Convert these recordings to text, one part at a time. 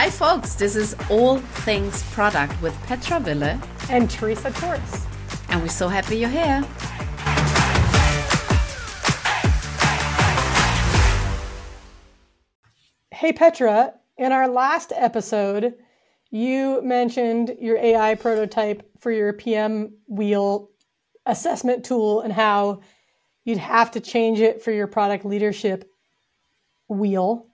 Hi, folks. This is All Things Product with Petra Wille and Teresa Torres. And we're so happy you're here. Hey, Petra, in our last episode, you mentioned your AI prototype for your PM wheel assessment tool and how you'd have to change it for your product leadership wheel.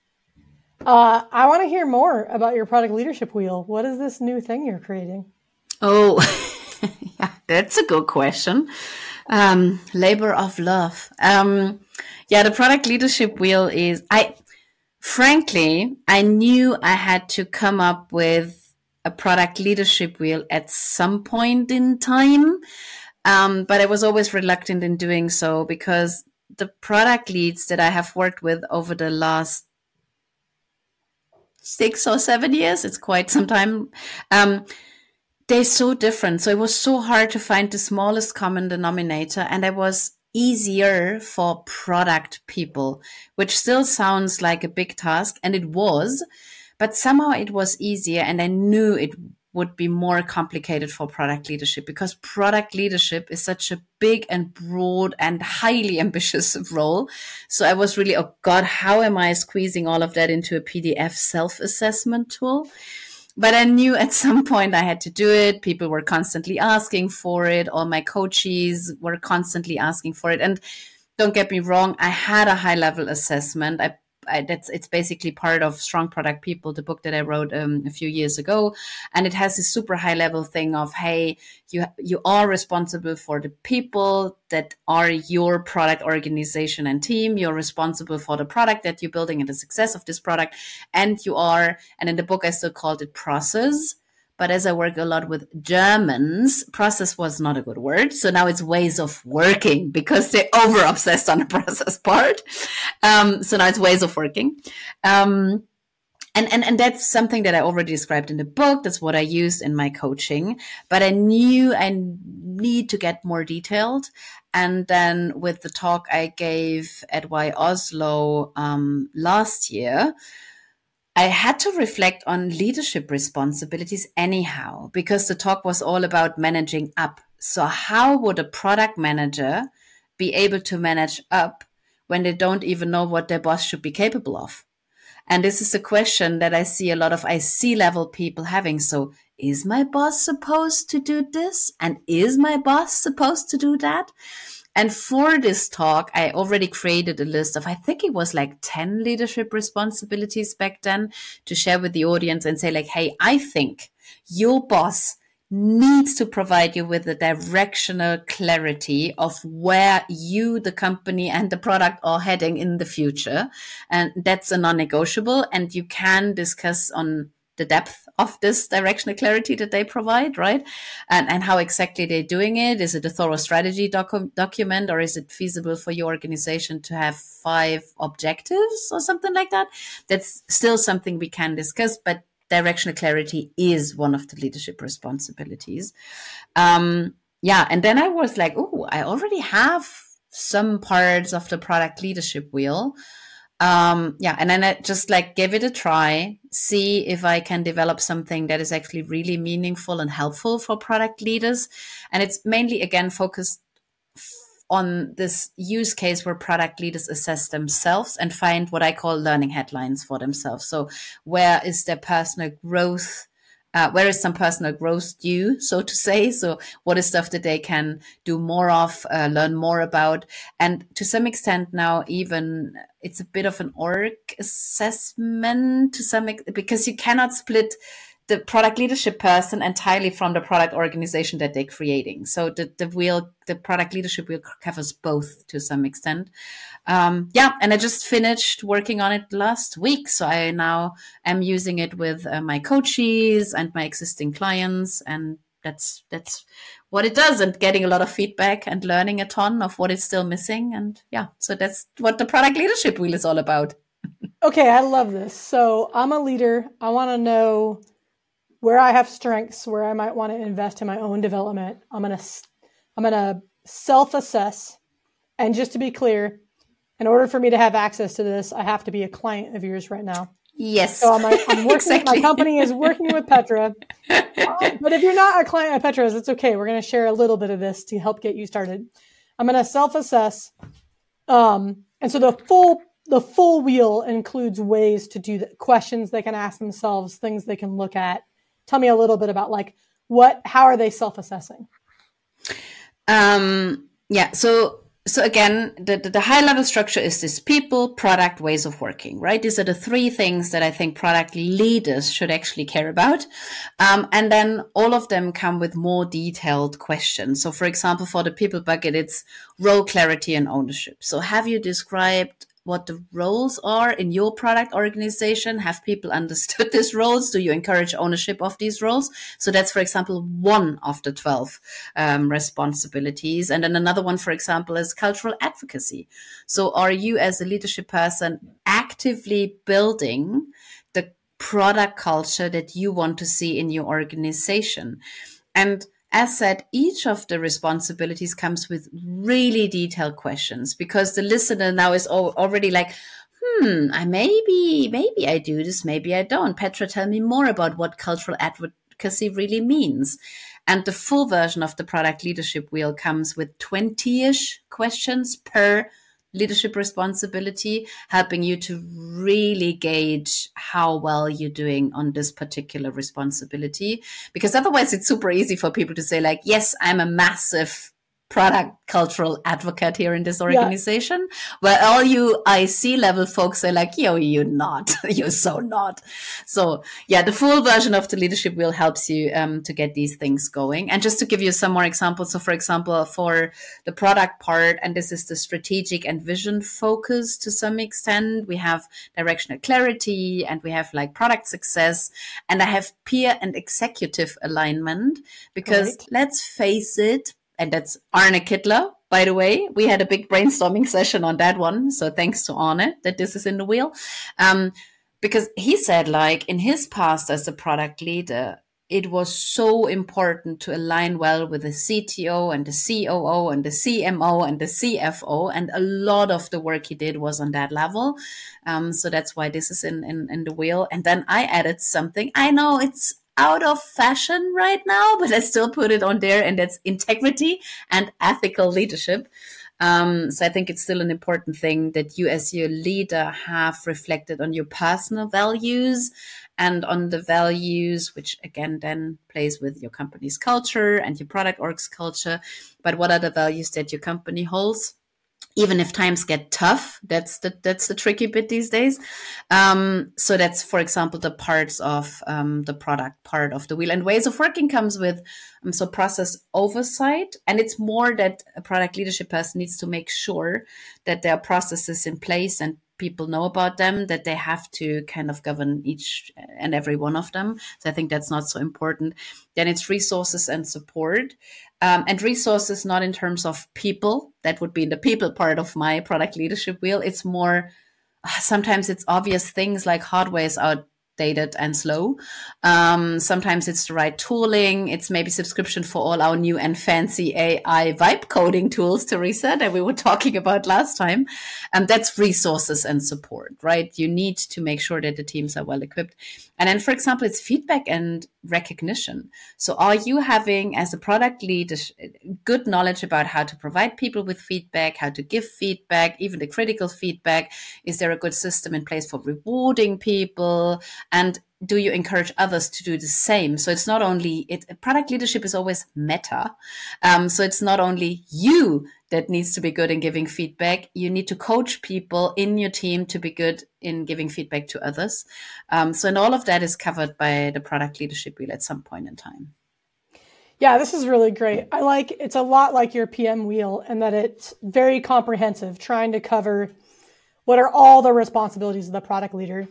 I want to hear more about your product leadership wheel. What is this new thing you're creating? Oh, yeah, that's a good question. Labor of love. The product leadership wheel is, frankly, I knew I had to come up with a product leadership wheel at some point in time. But I was always reluctant in doing so because the product leads that I have worked with over the last 6 or 7 years, it's quite some time, they're so different. So it was so hard to find the smallest common denominator, and it was easier for product people, which still sounds like a big task, and it was, but somehow it was easier, and I knew it would be more complicated for product leadership because product leadership is such a big and broad and highly ambitious role. So I was really, oh God, how am I squeezing all of that into a PDF self-assessment tool? But I knew at some point I had to do it. People were constantly asking for it. All my coaches were constantly asking for it. And don't get me wrong, I had a high level assessment. It's basically part of Strong Product People, the book that I wrote a few years ago. And it has this super high level thing of, hey, you are responsible for the people that are your product organization and team. You're responsible for the product that you're building and the success of this product. And in the book, I still called it process. But as I work a lot with Germans, process was not a good word. So now it's ways of working because they're over obsessed on the process part. So now it's ways of working. And that's something that I already described in the book. That's what I used in my coaching. But I knew I need to get more detailed. And then with the talk I gave at Y Oslo last year, I had to reflect on leadership responsibilities anyhow, because the talk was all about managing up. So how would a product manager be able to manage up when they don't even know what their boss should be capable of? And this is a question that I see a lot of IC level people having. So is my boss supposed to do this? And is my boss supposed to do that? And for this talk, I already created a list of, I think it was like 10 leadership responsibilities back then to share with the audience and say like, hey, I think your boss needs to provide you with a directional clarity of where you, the company and the product are heading in the future. And that's a non-negotiable. And you can discuss on the depth of this directional clarity that they provide, right? And how exactly they're doing it. Is it a thorough strategy document, or is it feasible for your organization to have 5 objectives or something like that? That's still something we can discuss, but directional clarity is one of the leadership responsibilities. And then I was like, oh, I already have some parts of the product leadership wheel. And then I just like give it a try, see if I can develop something that is actually really meaningful and helpful for product leaders. And it's mainly, again, focused on this use case where product leaders assess themselves and find what I call learning headlines for themselves. So where is their personal growth? Where is some personal growth due, so to say? So what is stuff that they can do more of, learn more about? And to some extent now, even it's a bit of an org assessment because you cannot split the product leadership person entirely from the product organization that they're creating. So the product leadership wheel covers both to some extent. And I just finished working on it last week. So I now am using it with my coaches and my existing clients. And that's what it does, and getting a lot of feedback and learning a ton of what is still missing. And so that's what the product leadership wheel is all about. Okay. I love this. So I'm a leader. I want to know where I have strengths, where I might want to invest in my own development. I'm going to self-assess. And just to be clear, in order for me to have access to this, I have to be a client of yours right now. Yes, So I'm working. exactly. My company is working with Petra. But if you're not a client of Petra's, it's okay. We're going to share a little bit of this to help get you started. I'm going to self-assess. And so the full wheel includes ways to do the questions they can ask themselves, things they can look at. Tell me a little bit about how are they self-assessing? Yeah. So again, the high level structure is this people, product, ways of working, right? These are the three things that I think product leaders should actually care about. And then all of them come with more detailed questions. So for example, for the people bucket, it's role clarity and ownership. So have you described what the roles are in your product organization? Have people understood these roles? Do you encourage ownership of these roles? So that's, for example, one of the 12 responsibilities. And then another one, for example, is cultural advocacy. So are you as a leadership person actively building the product culture that you want to see in your organization? And as said, each of the responsibilities comes with really detailed questions because the listener now is already like, maybe I do this, maybe I don't. Petra, tell me more about what cultural advocacy really means. And the full version of the product leadership wheel comes with 20-ish questions per leadership responsibility, helping you to really gauge how well you're doing on this particular responsibility. Because otherwise it's super easy for people to say like, yes, I'm a massive product cultural advocate here in this organization, where all you IC level folks are like, yo, you're not, you're so not. So yeah, the full version of the leadership wheel helps you to get these things going. And just to give you some more examples. So for example, for the product part, and this is the strategic and vision focus to some extent, we have directional clarity and we have like product success, and I have peer and executive alignment because let's face it, and that's Arne Kittler, by the way. We had a big brainstorming session on that one. So thanks to Arne that this is in the wheel. Because he said, like, in his past as a product leader, it was so important to align well with the CTO and the COO and the CMO and the CFO. And a lot of the work he did was on that level. So that's why this is in the wheel. And then I added something. I know it's out of fashion right now, but I still put it on there, and that's integrity and ethical leadership. So I think it's still an important thing that you as your leader have reflected on your personal values and on the values, which again then plays with your company's culture and your product org's culture. But what are the values that your company holds? Even if times get tough, that's the tricky bit these days. So that's, for example, the parts of the product part of the wheel. And ways of working comes with so process oversight. And it's more that a product leadership person needs to make sure that there are processes in place and people know about them, that they have to kind of govern each and every one of them. So I think that's not so important. Then it's resources and support. And resources, not in terms of people, that would be in the people part of my product leadership wheel. It's more, sometimes it's obvious things like hardware is outdated and slow. Sometimes it's the right tooling. It's maybe subscription for all our new and fancy AI vibe coding tools, Teresa, that we were talking about last time. And that's resources and support, right? You need to make sure that the teams are well equipped. And then, for example, it's feedback and recognition. So are you having, as a product lead, good knowledge about how to provide people with feedback, how to give feedback, even the critical feedback? Is there a good system in place for rewarding people? And do you encourage others to do the same? So it's not only, product leadership is always meta. So it's not only you that needs to be good in giving feedback. You need to coach people in your team to be good in giving feedback to others. So and all of that is covered by the product leadership wheel at some point in time. Yeah, this is really great. It's a lot like your PM wheel in that it's very comprehensive, trying to cover what are all the responsibilities of the product leader.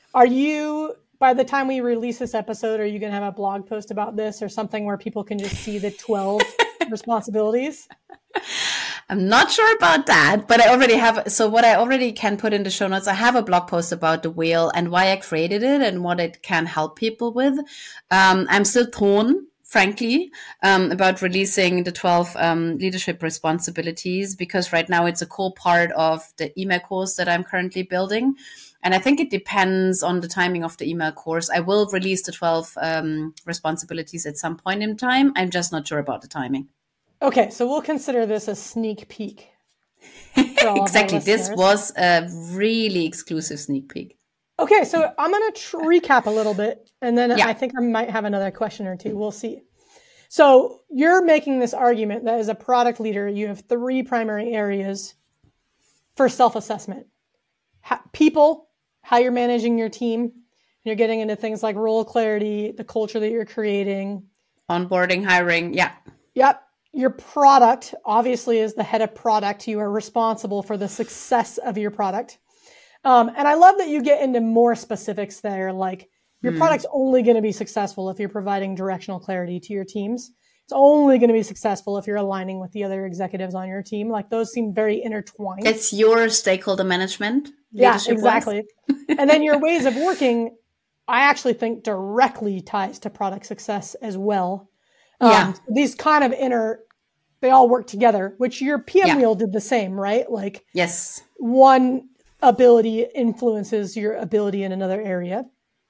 By the time we release this episode, are you going to have a blog post about this or something where people can just see the 12 responsibilities? I'm not sure about that, but I already have. So what I already can put in the show notes, I have a blog post about the wheel and why I created it and what it can help people with. I'm still torn, frankly, about releasing the 12 leadership responsibilities, because right now it's a core part of the email course that I'm currently building. And I think it depends on the timing of the email course. I will release the 12 responsibilities at some point in time. I'm just not sure about the timing. Okay, so we'll consider this a sneak peek. Exactly. This was a really exclusive sneak peek. Okay, so I'm going to recap a little bit, and then I think I might have another question or two. We'll see. So you're making this argument that as a product leader, you have 3 primary areas for self-assessment. People, how you're managing your team. You're getting into things like role clarity, the culture that you're creating. Onboarding, hiring, Yep. Your product, obviously, as the head of product, you are responsible for the success of your product. And I love that you get into more specifics there, like your product's only going to be successful if you're providing directional clarity to your teams. It's only going to be successful if you're aligning with the other executives on your team. Like those seem very intertwined. It's your stakeholder management. Yeah, exactly. And then your ways of working, I actually think directly ties to product success as well. These kind of they all work together, which your PM wheel did the same, right? Like, yes, one ability influences your ability in another area.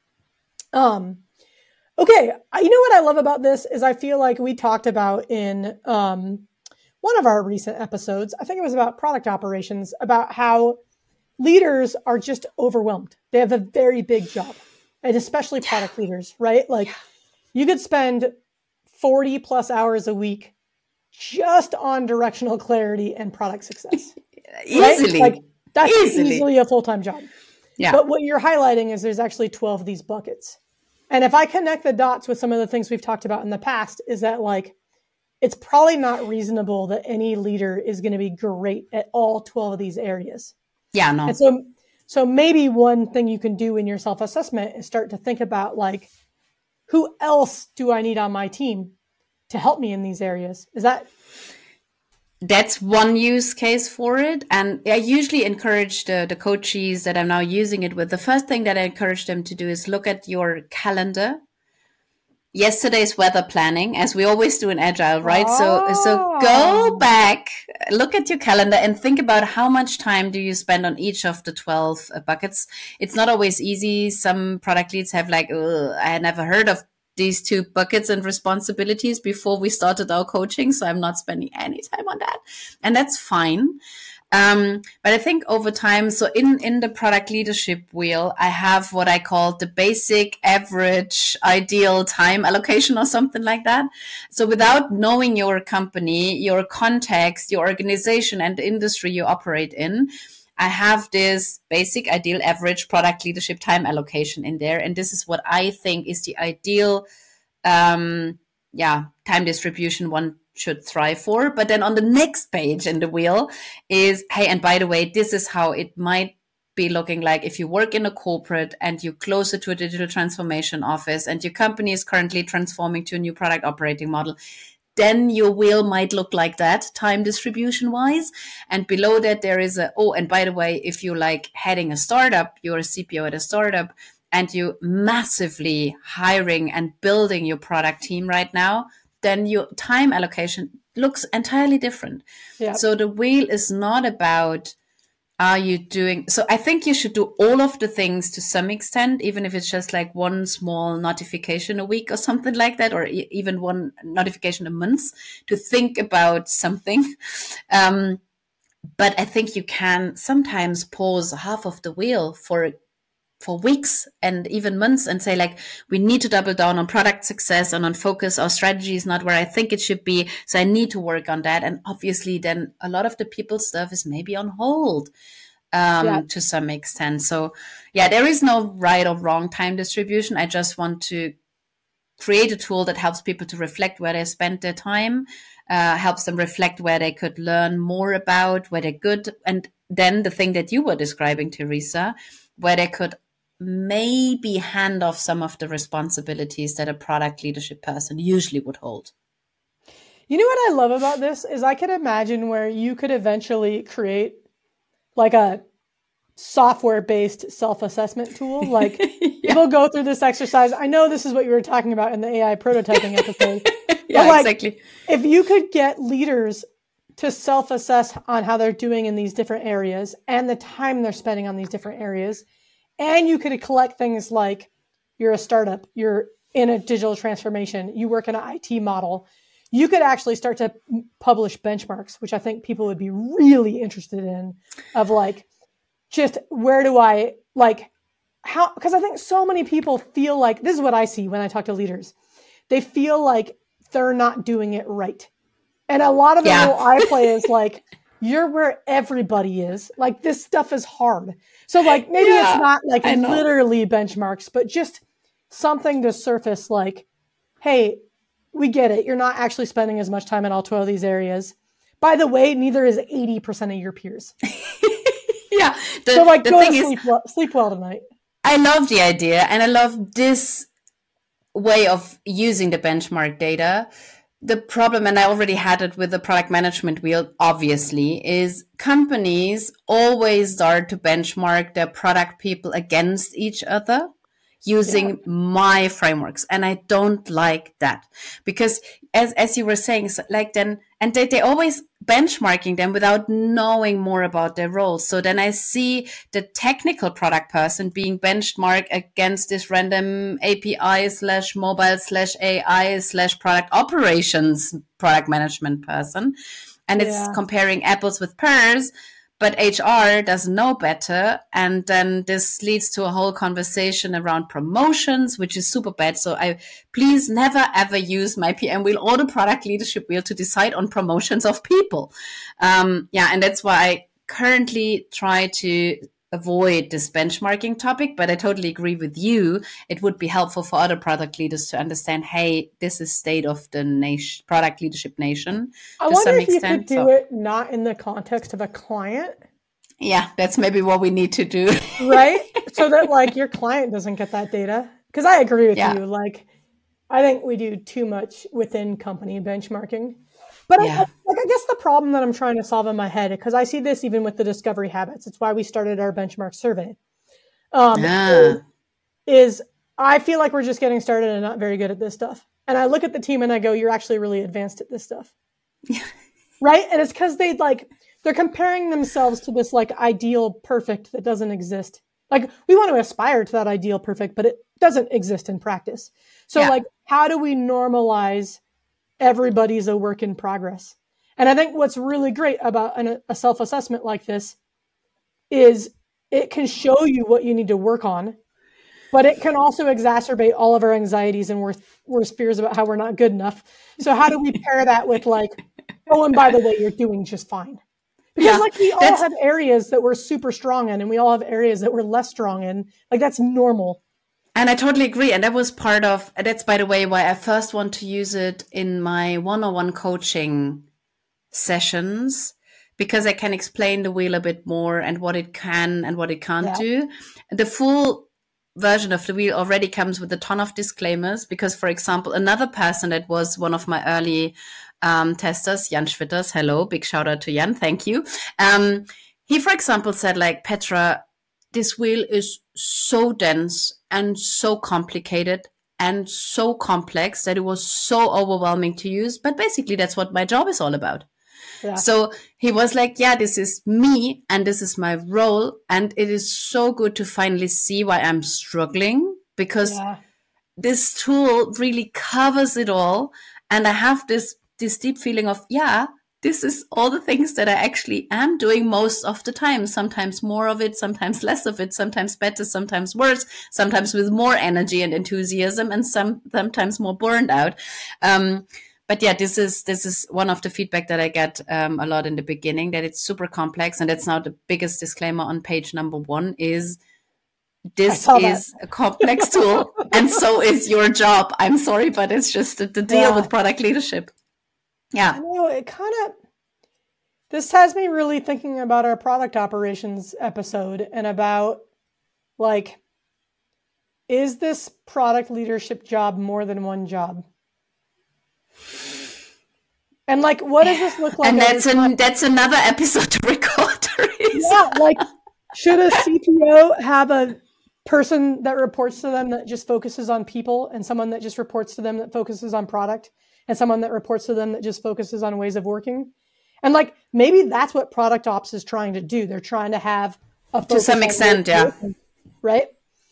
Okay. You know what I love about this is I feel like we talked about in one of our recent episodes, I think it was about product operations, about how leaders are just overwhelmed. They have a very big job, and especially product leaders, right? Like you could spend 40 plus hours a week just on directional clarity and product success. Easily. Right? Like that's easily a full-time job. Yeah. But what you're highlighting is there's actually 12 of these buckets. And if I connect the dots with some of the things we've talked about in the past, is that like, it's probably not reasonable that any leader is going to be great at all 12 of these areas. Yeah, no. And so maybe one thing you can do in your self-assessment is start to think about like, who else do I need on my team to help me in these areas? That's one use case for it. And I usually encourage the coaches that I'm now using it with. The first thing that I encourage them to do is look at your calendar. Yesterday's weather planning, as we always do in Agile, right? So go back, look at your calendar and think about how much time do you spend on each of the 12 buckets. It's not always easy. Some product leads have like, I had never heard of these 2 buckets and responsibilities before we started our coaching. So I'm not spending any time on that. And that's fine. But I think over time, so in the product leadership wheel, I have what I call the basic, average, ideal time allocation or something like that. So without knowing your company, your context, your organization and the industry you operate in, I have this basic, ideal, average product leadership time allocation in there. And this is what I think is the ideal, time distribution one should thrive for. But then on the next page in the wheel is, hey, and by the way, this is how it might be looking like if you work in a corporate and you're closer to a digital transformation office and your company is currently transforming to a new product operating model. Then your wheel might look like that, time distribution wise. And below that, there is and by the way, if you're like heading a startup, you're a CPO at a startup, and you massively hiring and building your product team right now, then your time allocation looks entirely different. Yeah. So the wheel is not about, are you doing, so I think you should do all of the things to some extent, even if it's just like one small notification a week or something like that, or even one notification a month to think about something. But I think you can sometimes pause half of the wheel for weeks and even months and say like, we need to double down on product success and on focus. Our strategy is not where I think it should be. So I need to work on that. And obviously then a lot of the people stuff is maybe on hold to some extent. So there is no right or wrong time distribution. I just want to create a tool that helps people to reflect where they spent their time, helps them reflect where they could learn more about, where they're good. And then the thing that you were describing, Teresa, where they could maybe hand off some of the responsibilities that a product leadership person usually would hold. You know what I love about this is I could imagine where you could eventually create like a software-based self-assessment tool. Like people go through this exercise. I know this is what you were talking about in the AI prototyping episode. Exactly. If you could get leaders to self-assess on how they're doing in these different areas and the time they're spending on these different areas, And you could collect things like you're a startup, you're in a digital transformation, you work in an IT model. You could actually start to publish benchmarks, which I think people would be really interested in, of like, just where do I, like, how, because I think so many people feel like, this is what I see when I talk to leaders. They feel like they're not doing it right. And a lot of the role I play is like, you're where everybody is. Like, this stuff is hard. So like, maybe it's not like literally benchmarks, but just something to surface like, hey, we get it. You're not actually spending as much time in all 12 of these areas. By the way, neither is 80% of your peers. So like, go to sleep well tonight. I love the idea, and I love this way of using the benchmark data. The problem, and I already had it with the product management wheel, obviously, is companies always start to benchmark their product people against each other using my frameworks. And I don't like that, because as you were saying, like then, and they always benchmarking them without knowing more about their roles. So then I see the technical product person being benchmarked against this random API / mobile / AI / product operations product management person. And it's comparing apples with pears. But HR doesn't know better. And then this leads to a whole conversation around promotions, which is super bad. So please never, ever use my PM wheel or the product leadership wheel to decide on promotions of people. And that's why I currently try to avoid this benchmarking topic, but I totally agree with you. It would be helpful for other product leaders to understand, hey, this is state of the nation, product leadership nation. I wonder if you could do it not in the context of a client. Yeah, that's maybe what we need to do. Right? So that like your client doesn't get that data. Because I agree with you. Like, I think we do too much within company benchmarking. But I guess the problem that I'm trying to solve in my head, because I see this even with the discovery habits, it's why we started our benchmark survey, is I feel like we're just getting started and not very good at this stuff. And I look at the team and I go, you're actually really advanced at this stuff. Right? And it's because they're comparing themselves to this like ideal perfect that doesn't exist. Like, we want to aspire to that ideal perfect, but it doesn't exist in practice. So like, how do we normalize everybody's a work in progress? And I think what's really great about a self-assessment like this is it can show you what you need to work on, but it can also exacerbate all of our anxieties and worst fears about how we're not good enough. So how do we pair that with like, oh, and by the way, you're doing just fine? Because like, we all have areas that we're super strong in, and we all have areas that we're less strong in. Like, that's normal. And I totally agree. And that was that's, by the way, why I first want to use it in my one-on-one coaching sessions, because I can explain the wheel a bit more and what it can and what it can't do. The full version of the wheel already comes with a ton of disclaimers, because, for example, another person that was one of my early testers, Jan Schwitters, hello, big shout out to Jan, thank you. He, for example, said, like, Petra, this wheel is so dense and so complicated and so complex that it was so overwhelming to use. But basically, that's what my job is all about. Yeah. So he was like, yeah, this is me and this is my role. And it is so good to finally see why I'm struggling, because this tool really covers it all. And I have this deep feeling of, this is all the things that I actually am doing most of the time. Sometimes more of it, sometimes less of it, sometimes better, sometimes worse, sometimes with more energy and enthusiasm, and sometimes more burned out. But yeah, this is one of the feedback that I get a lot in the beginning, that it's super complex. And that's now the biggest disclaimer on page number 1 is, this is a complex tool, and so is your job. I'm sorry, but it's just the deal with product leadership. Yeah. I know, this has me really thinking about our product operations episode and about, like, is this product leadership job more than one job? And like, what does this look like? And that's another episode to record. Yeah, like, should a CTO have a person that reports to them that just focuses on people, and someone that just reports to them that focuses on product, and someone that reports to them that just focuses on ways of working? And like, maybe that's what product ops is trying to do. They're trying to have a focus to some extent, working, right?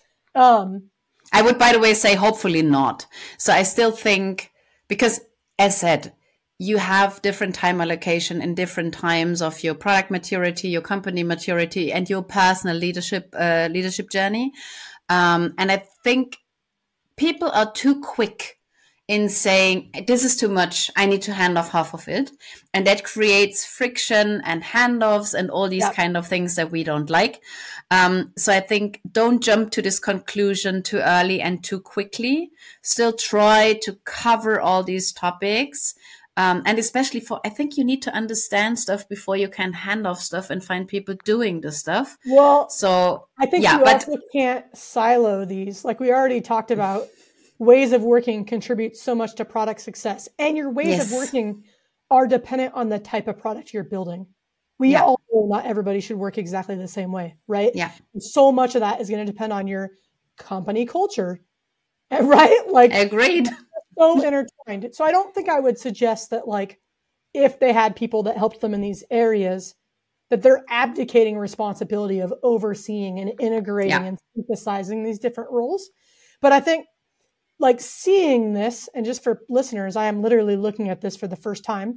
I would, by the way, say hopefully not. So I still think, because as said, you have different time allocation in different times of your product maturity, your company maturity, and your personal leadership journey. And I think people are too quick in saying, this is too much, I need to hand off half of it. And that creates friction and handoffs and all these kind of things that we don't like. So I think don't jump to this conclusion too early and too quickly. Still try to cover all these topics. And especially I think you need to understand stuff before you can hand off stuff and find people doing the stuff. Well, so I think you also can't silo these. Like we already talked about, ways of working contribute so much to product success, and your ways of working are dependent on the type of product you're building. We all know not everybody should work exactly the same way, right? Yeah. So much of that is going to depend on your company culture, right? Like, agreed. So intertwined. So I don't think I would suggest that, like, if they had people that helped them in these areas, that they're abdicating responsibility of overseeing and integrating and synthesizing these different roles. But I think, like, seeing this, and just for listeners, I am literally looking at this for the first time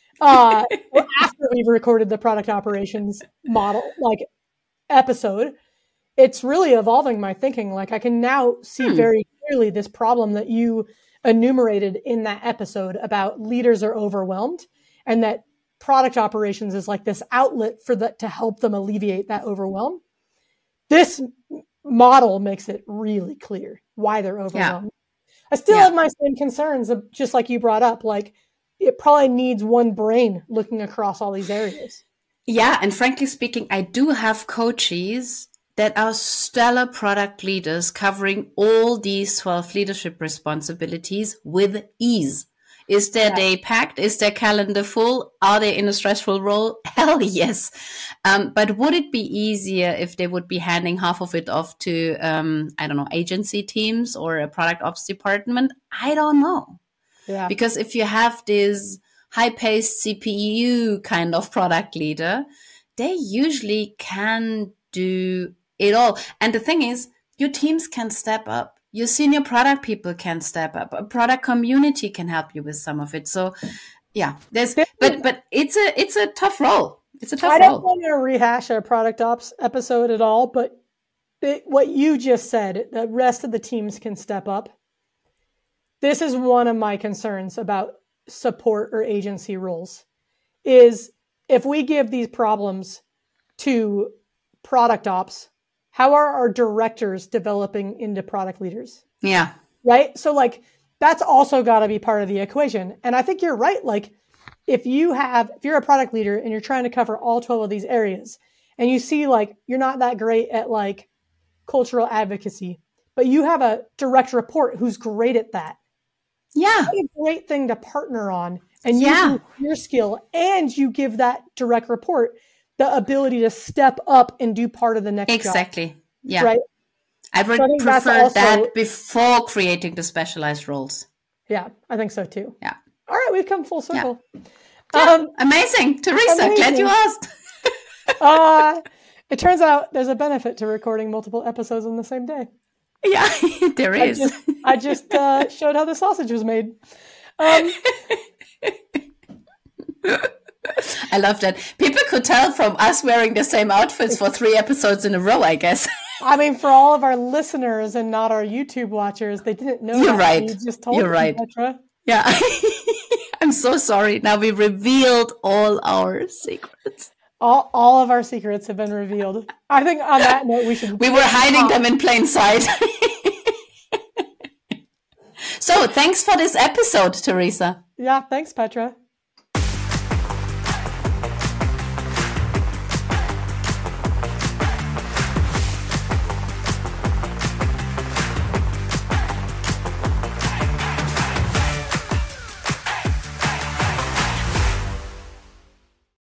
after we've recorded the product operations model, like, episode. It's really evolving my thinking. Like, I can now see very clearly this problem that you enumerated in that episode about leaders are overwhelmed, and that product operations is like this outlet for to help them alleviate that overwhelm. This model makes it really clear why they're overwhelmed. I still have my same concerns, just like you brought up. Like, it probably needs one brain looking across all these areas. Yeah. And frankly speaking, I do have coaches that are stellar product leaders covering all these 12 leadership responsibilities with ease. Is their day packed? Is their calendar full? Are they in a stressful role? Hell yes. But would it be easier if they would be handing half of it off to, I don't know, agency teams or a product ops department? I don't know. Yeah. Because if you have this high-paced CPU kind of product leader, they usually can do it all. And the thing is, your teams can step up. Your senior product people can step up. A product community can help you with some of it. So, yeah, but it's a tough role. It's a tough role. I don't want to rehash our product ops episode at all, but what you just said, the rest of the teams can step up. This is one of my concerns about support or agency roles, is if we give these problems to product ops, how are our directors developing into product leaders? Yeah. Right? So, like, that's also got to be part of the equation. And I think you're right. Like, if you're a product leader and you're trying to cover all 12 of these areas, and you see, like, you're not that great at, like, cultural advocacy, but you have a direct report who's great at that. Yeah. That's a great thing to partner on, and use your skill, and you give that direct report the ability to step up and do part of the next job. Exactly. Yeah. Right? I would prefer that before creating the specialized roles. Yeah, I think so too. Yeah. All right, we've come full circle. Yeah. Amazing. Teresa, glad you asked. It turns out there's a benefit to recording multiple episodes on the same day. Yeah, there is. I just showed how the sausage was made. I love that. People could tell from us wearing the same outfits for 3 episodes in a row, I guess. I mean, for all of our listeners and not our YouTube watchers, they didn't know. You're right. You just told You're right. Petra. Yeah. I'm so sorry. Now we revealed all our secrets. All of our secrets have been revealed. I think on that note, we were hiding them in plain sight. So thanks for this episode, Teresa. Yeah, thanks, Petra.